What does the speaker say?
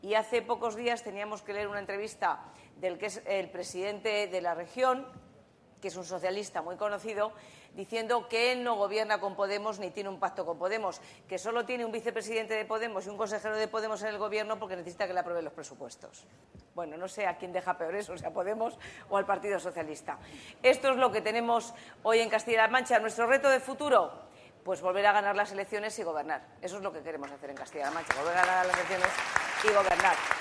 Y hace pocos días teníamos que leer una entrevista del que es el presidente de la región, que es un socialista muy conocido, diciendo que él no gobierna con Podemos ni tiene un pacto con Podemos, que solo tiene un vicepresidente de Podemos y un consejero de Podemos en el gobierno porque necesita que le aprueben los presupuestos. Bueno, no sé a quién deja peor eso, si a Podemos o al Partido Socialista. Esto es lo que tenemos hoy en Castilla-La Mancha. Nuestro reto de futuro, pues volver a ganar las elecciones y gobernar. Eso es lo que queremos hacer en Castilla-La Mancha, volver a ganar las elecciones y gobernar.